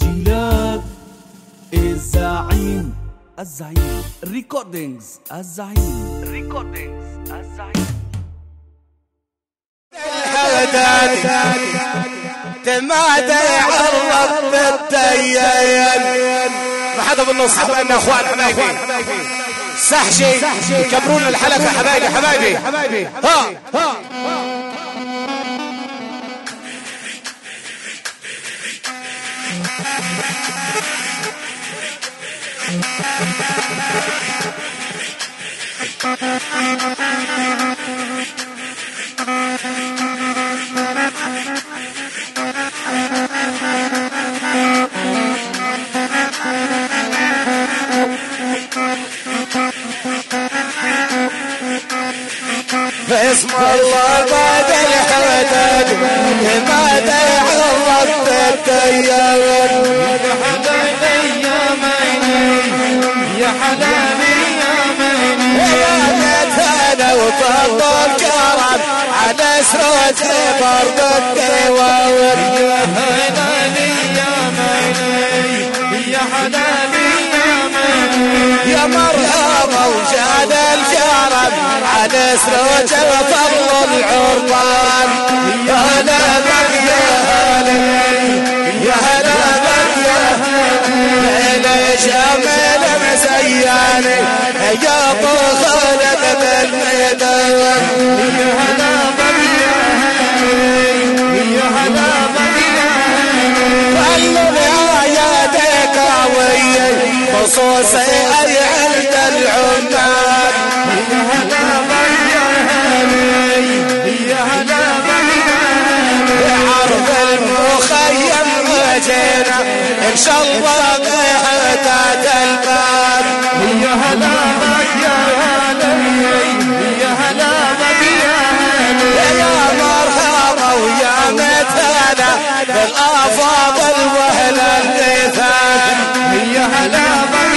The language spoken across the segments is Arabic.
تسجيلات الزعيم ريكوردينجز الزعيم تمادى يعرض بالديان ما حدا بالنص حبايبنا اخوان حبايبي سحشي يكبرون الحلقة حبايبي ها باسم الله بعد الحداد ما تعرضت الديان يا حلالي يا ميني انا وطب الكرم على سروج برد الديوان يا حلالي يا ميني يا حلالي يا ميني يا مرحبا وجاد الكرم على سروج وطل العربان يا هلا بك يا هلا بك يا هلا شامل مزياني يا ابو خالد بالميدان يا هلا بك يا هلا بك خلوا عيادك قوية خصوصي اي عند العمال يا هلا بك يا هلا بك عرض المخيم وجينا ان شاء الله بهداد الباب يا هلا بك يا هلا بك يا مرحبا ويا متانا بالافاضل واهل الديثان يا هلا بك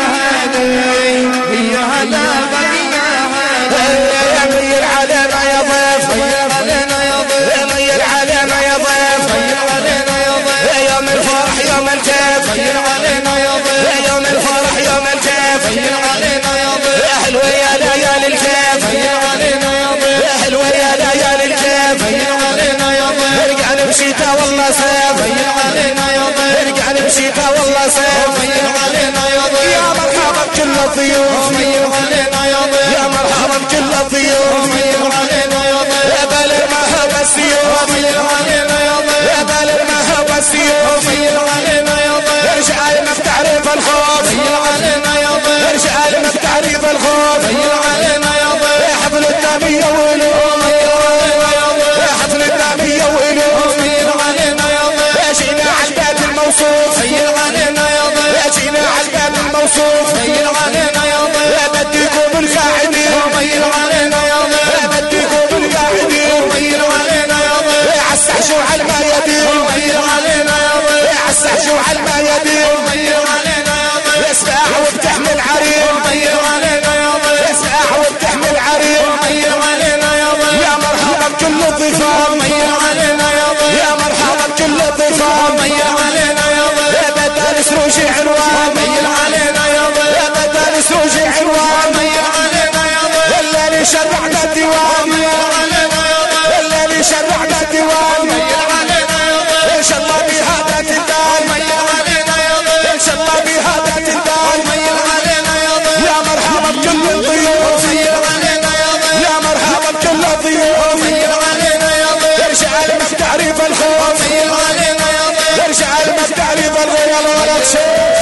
يا هلا بك يا ميل علينا يا ضيف علينا يا ضيف يا ميل علينا يا ضيف علينا يا ضيف يوم الفرح يوم الكيف علينا يا ضيف يوم الفرح يوم الكيف علينا يا ضيف يا حلوة يا ليالي الكيف علينا يا ضيف يا حلوة يا ليالي الكيف علينا يا ضيف ارجع نمشيتا والله سيف علينا يا ضيف ارجع نمشيتا والله سيف علينا يا ضيف يا مرحبا بكل الضيوف علينا يا ضيف يا مرحبا بكل الضيوف علينا يا ضيف يا بلد مرحبا السيوف علينا يا ضيف يا بلد مرحبا السيوف علينا يا ضيف ارجع لنا بتعريف الخوف علينا يا ضيف ارجع لنا بتعريف الخوف علينا يا ضيف يا حفل النامية وإلوف يا حفل النامية وإلوف علينا يا ضيف يا جينا على الباب الموصوف علينا يا ضيف يا جينا على الباب الموصوف علينا يا ضيف يا بديكم بالقاعدين علينا يا ضيف يا بديكم بالقاعدين علينا يا ضيف يا عالسحشو على الميادين علينا يا ضيف يا عالسحشو على الميادين علينا يا ضيف يا سلاح وبتحمل عريض علينا يا ضيف يا سلاح وبتحمل عريض علينا يا ضيف يا مرحبا بكل الضيفان علينا يا ضيف يا مرحبا بكل الضيفان علينا يا ضيف يا بدال سروجي عنوان علينا يا ضيف يا بدال سروجي عنوان علينا يا ضيف الليلي شرعنا الديوان علينا يا ضيف الليلي شرعنا الديوان علينا يا ضيف ان شاء الله بهذا تندان علينا يا ضيف ان شاء الله بهذا تندان علينا يا ضيف يا مرحبا بكل الضيوف علينا يا ضيف يا مرحبا بكل الضيوف علينا يا ضيف ارجع لنا بتعريف الخوف علينا يا ضيف ارجع لنا بتعريف الغيال ولك شيء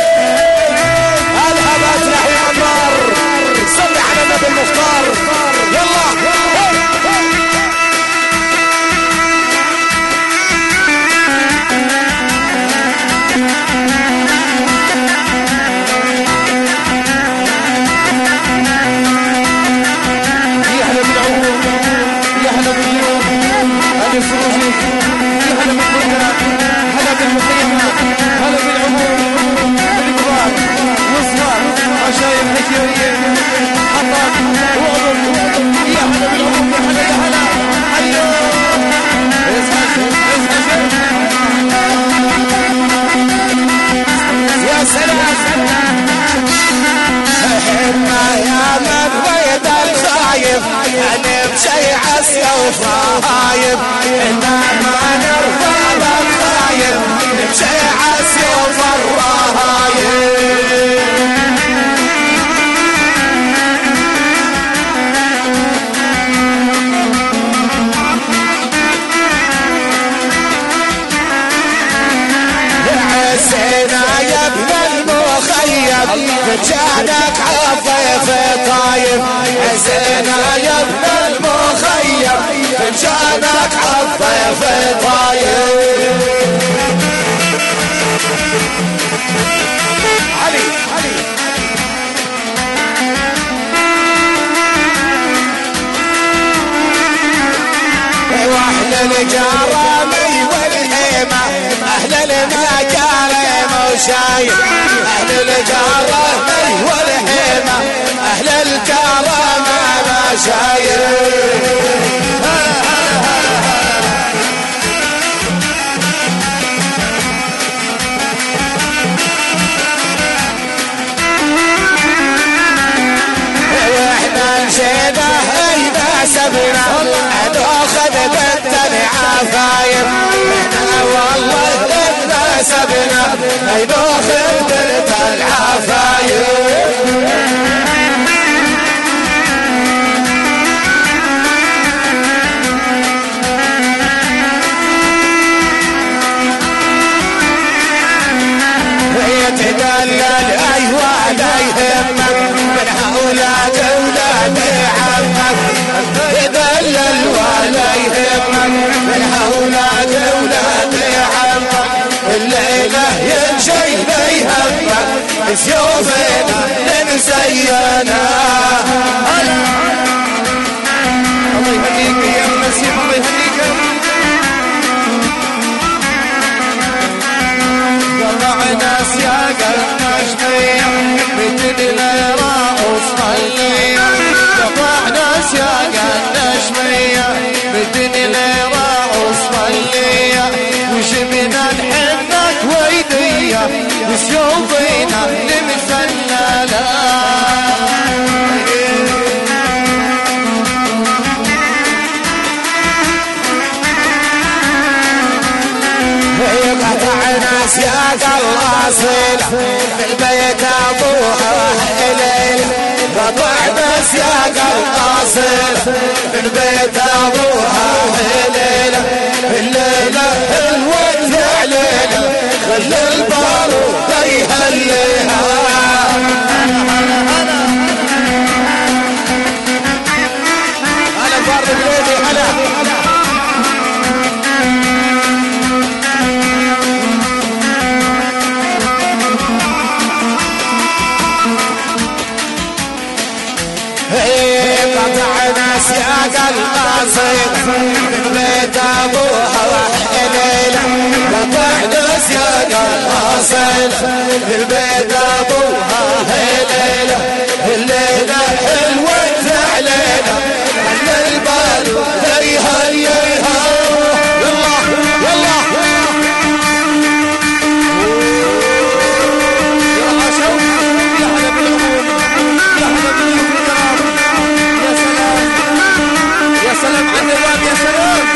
الهبة اطلع يا عمار صلي على النبي المختار يلا يحلى بالعموم يحلى باليوم هذا الفروجي يحلى بالبركة هلا بالمقيمة هلا بالعموم بالكبار والصغار عشاير حكيرية حطات وعظم يحلى بالعموم يحلى يا هلا حيو اسمع زينة يا ابن المخيم فنجانك عالضيف طايف زينة يا ابن المخيم فنجانك عالضيف طايف علي واحنا الجرامي والحيمة اهل المكارم وشايف اهل الجرامي والحيمة اهل الكرم مشايف سبنا ناخذ بنت العفايف احنا والله اذا سبنا ناخذ بنت العفايف يتدلل ايوه لا يهمك من هؤلاء اولاد عمك يتدلل ولا يهمك من هؤلاء اولاد عمك الليله ينشي بيهمك سيوفنا ننسينا الله يهنيك يا مسيح الله يهنيك ناس يا قلبي مثل ليرة وصلية قطع ناس يا قلبي مثل ليرة وصلية وشبنا نحبك ويدية وسيوفينا لمسللة ناس يا قلاصيل البيت ابوها الليل قطع ناس يا قلاصيل البيت ابوها الليل الليله الوقت علينا خلي البارود يهليها انا فرد بليدي هلا ناس يا قلاصيل بيت ابوها وحليله قطع ناس يا قلاصيل البيت ابوها هليله الليله الوقت علينا خلي البال يهيها يلا يلا يا شوق يا حلب العموم يا حلب الكرام يا سلام على النظام يا سلام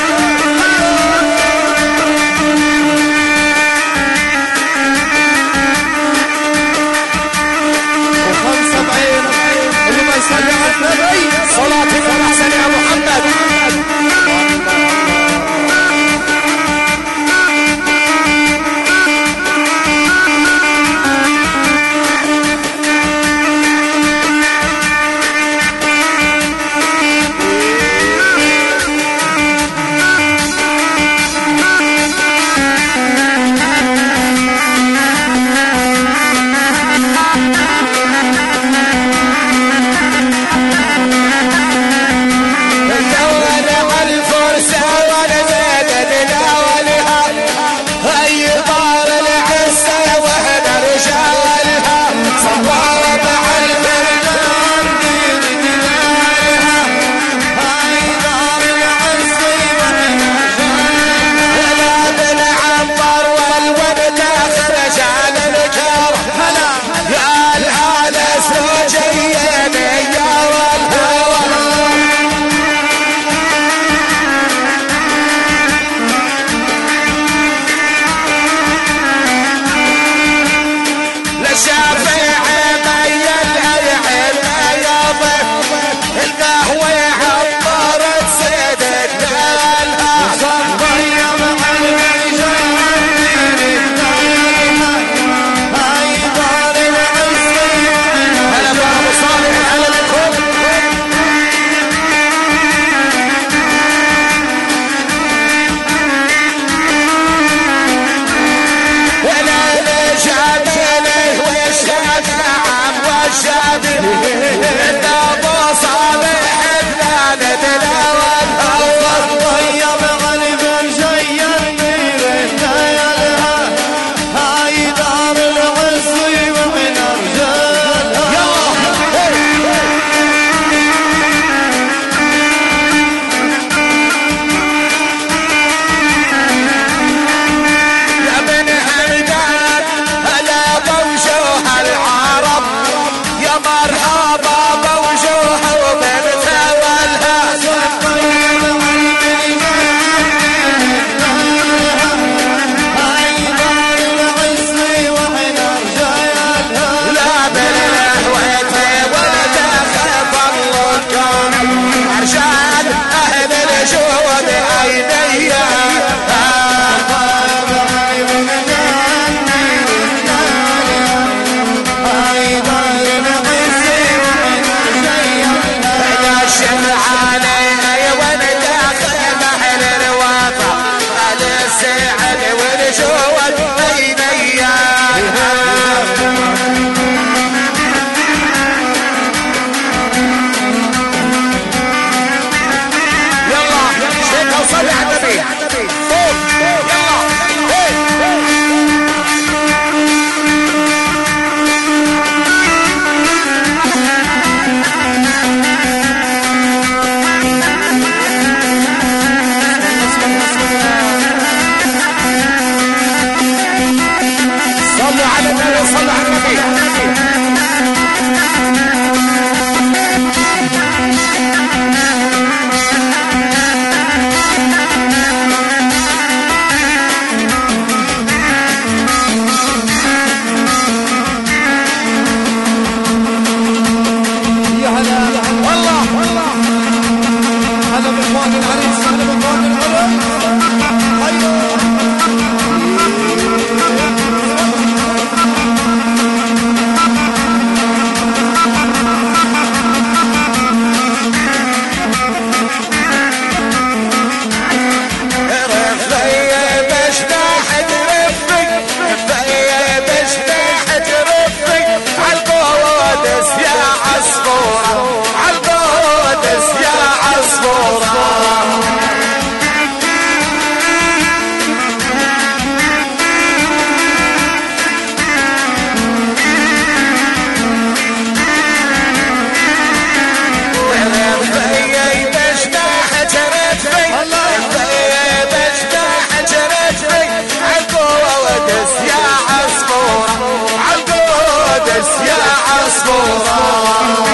يا عصفورة.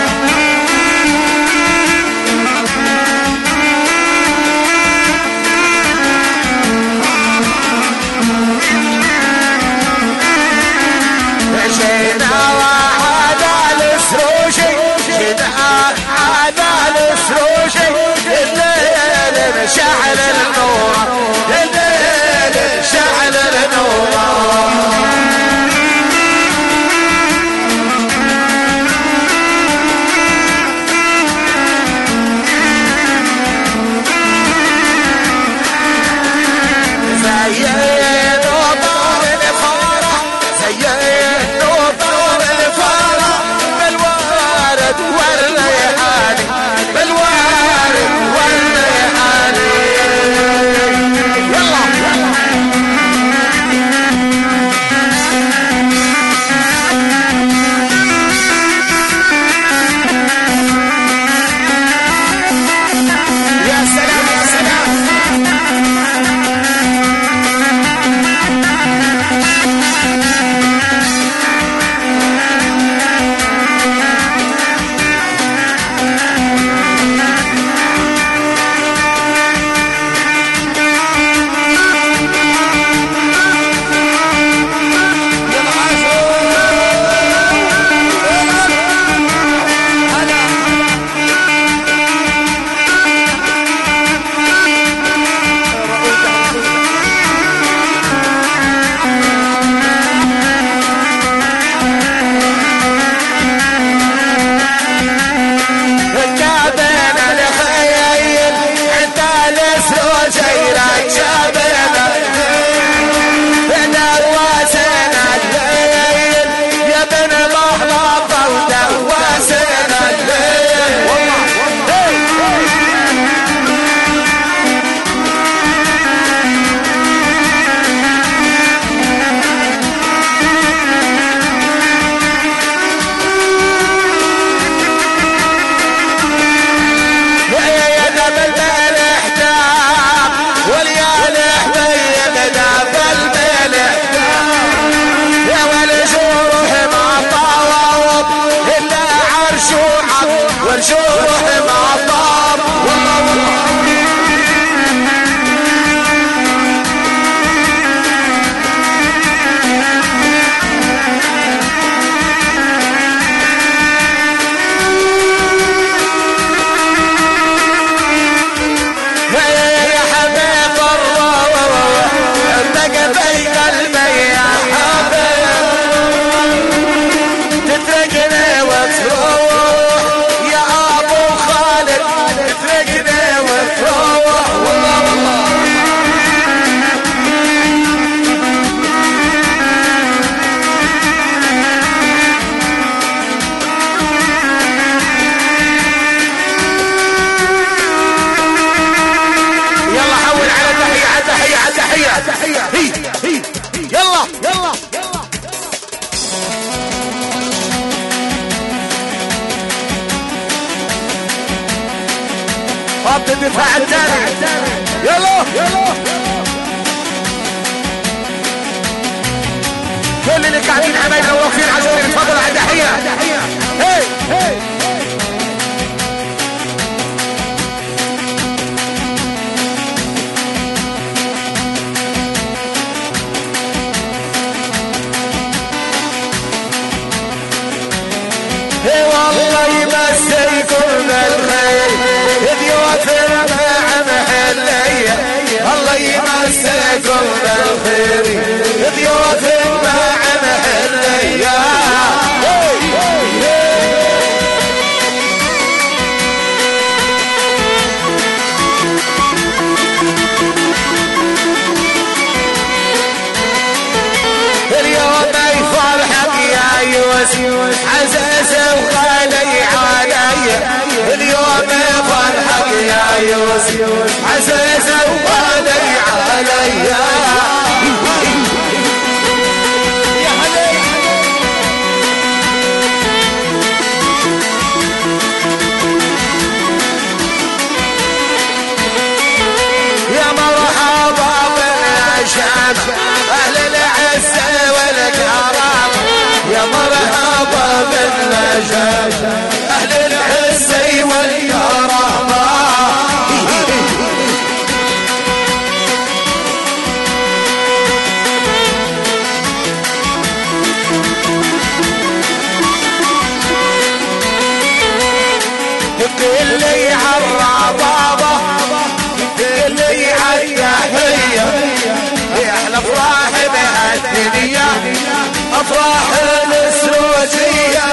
شعل النور الليل شعل النور زين وطار الفرح زين وطار الفرح بالوارد والريحاني بالوارد والريحاني. والجروح مع الطاب والله والله. يا حبيب الروح انت في قلبي يا حبيب تتركني وتروح تحية يلا يلا خط الدفاع الثاني يلا كل اللي قاعدين حبايبنا واقفين عشان تفضلوا على تحية. هي والله يمسيكم بالخير ضيوف مع محلية الله يمسيكم بالخير ضيوف مع محلية. اليوم يفرحك يا يوسف عزيز وغالي علي اليوم فرحك يا يوسف عزيز وغالي علي يا حليل يا مرحبا بالعشاق اهل العز والكرم يا مرحبا افراح السروجية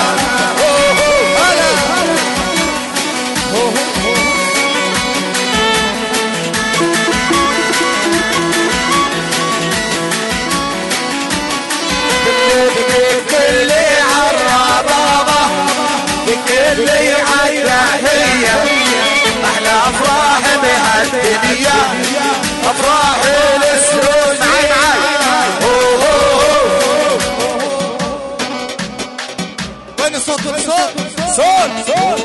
بكل عالربابة بكل عالتحية احلى افراح بهالدنيا افراح السروج وين الصوت صوت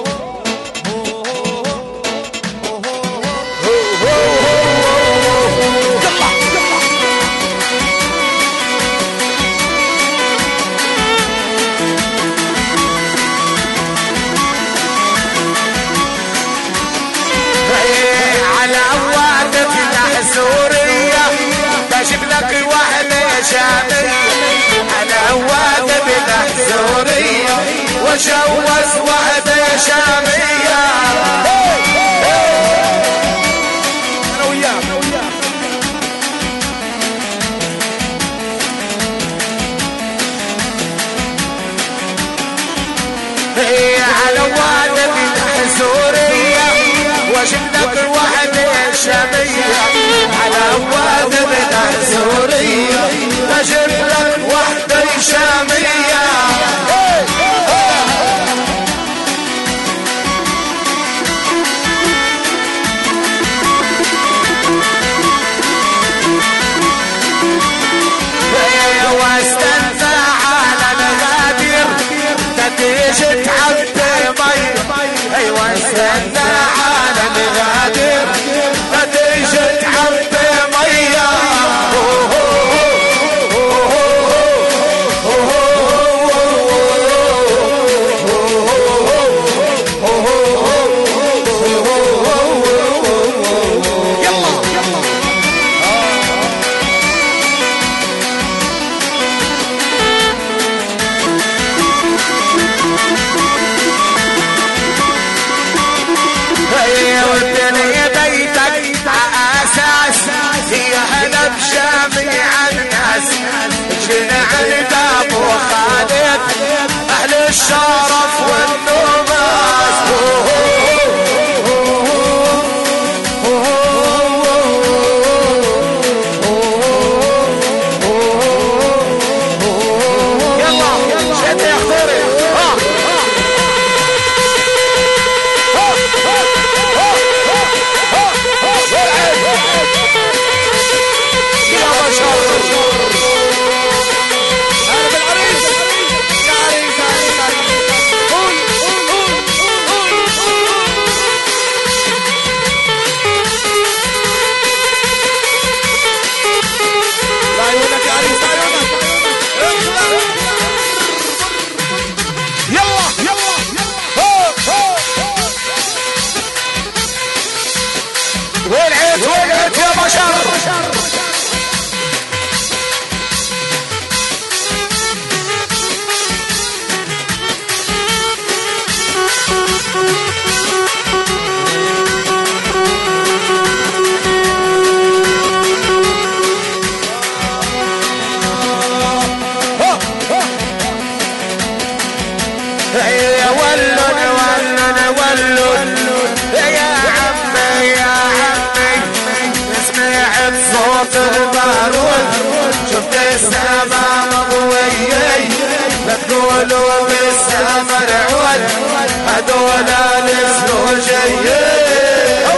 سوريا بجيب لك وحدة شامية على واد بالسورية وجوز وحدة شامية أنا وياك على واد بالسورية وجيب لك وحدة شامية على واد بالسورية بجيب لك وحدة شامية واستنى على الغادر تتيجي تعبي مي ايوه استنى على الغادر تتيجي تعبي ميه جميع الناس جينا على الباب وخالد اهل الشرف والنوماس يلا شد يا اخوي والعيت يا بشر يا ولن يا عمي سمعت صوت البارود شفت السماء مضوية لا تقولوا بالسما رعود هدول الزوجية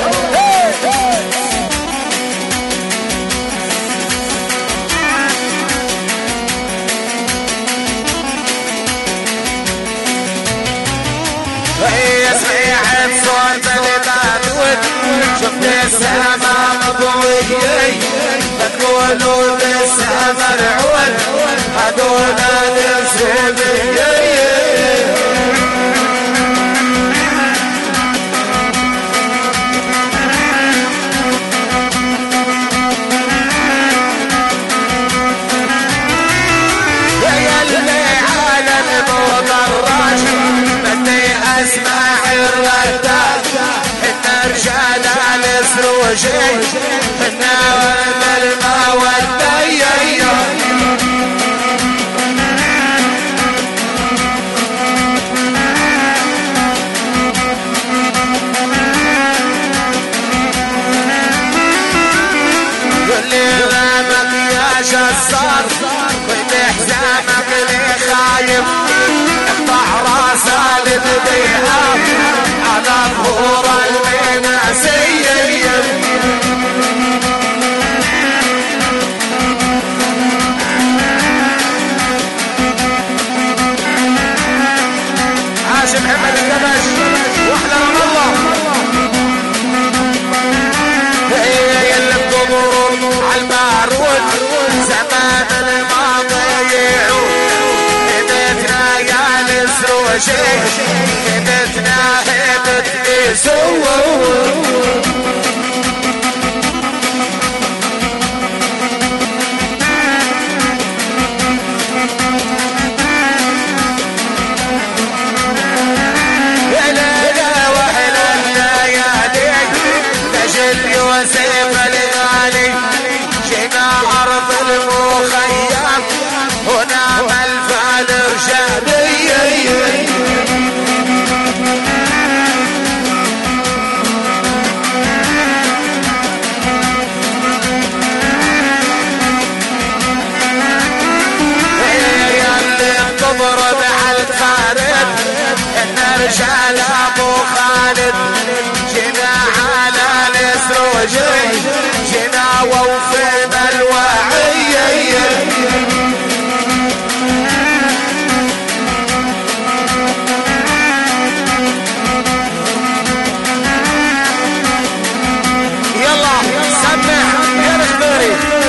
سمعت صوت البارود شفت السماء مضوية تقولوا بالسما رعود هدول الزوجية السروجي احنا ولد المودة صار بحزامك لي خايف اقطع راسه للذئاب على ظهور المناسية عاش محمد الدبش واحلى رام الله هي اللي بتضرب عالبارود زمان الماضي يعود هدتنا يا السروجي هدتنا هدت يسوى وسيف الغالي جينا أرض المخيم هنا ملفى الإرشادية هي اللي تضرب على الخالد الرجال أبو خالد جينا على جينا ووفينا الوعية يلا سمع يا الخضيري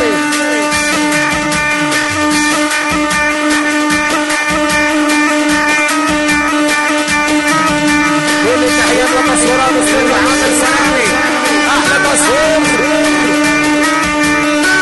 كل تحية وتصويرات السيد محمد سامي احلى تصوير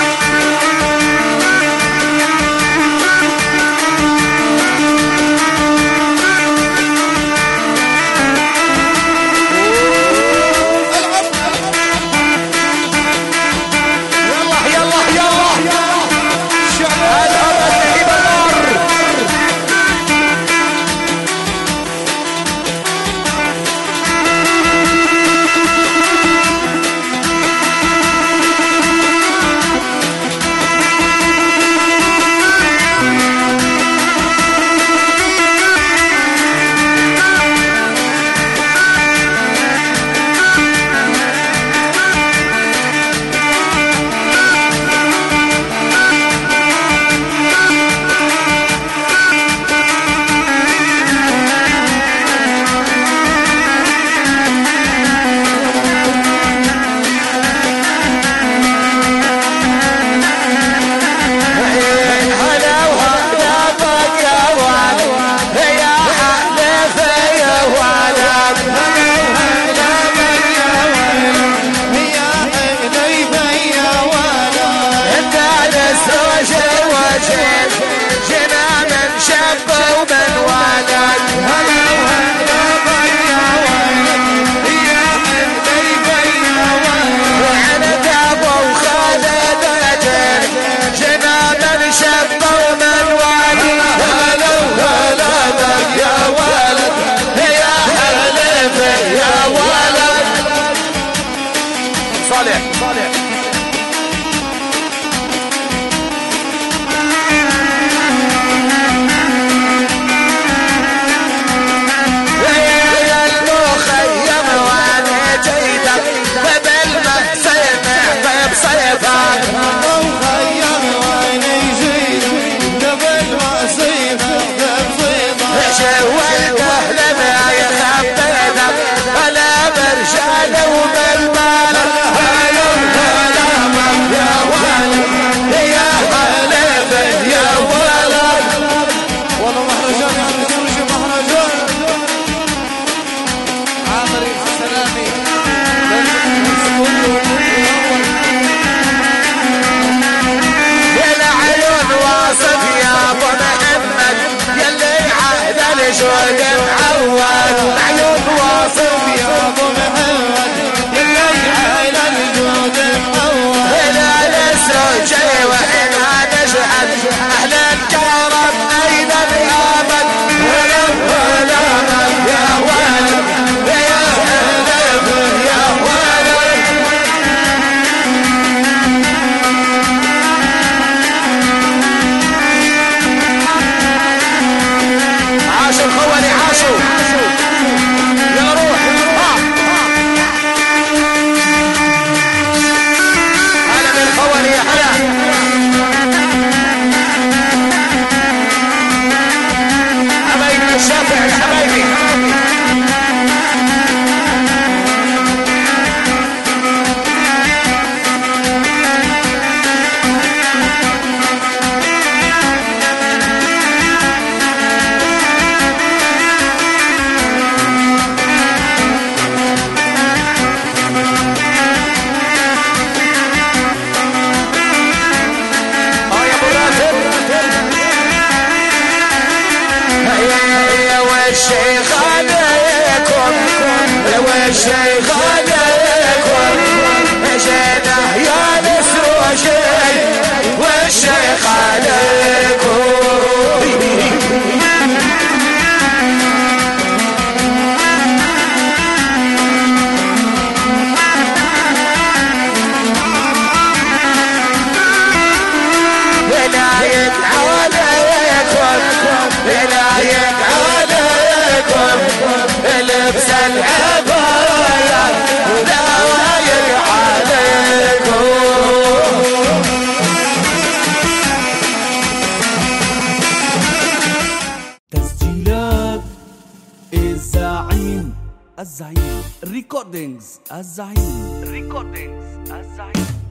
الزعيم ريكوردينجز الزعيم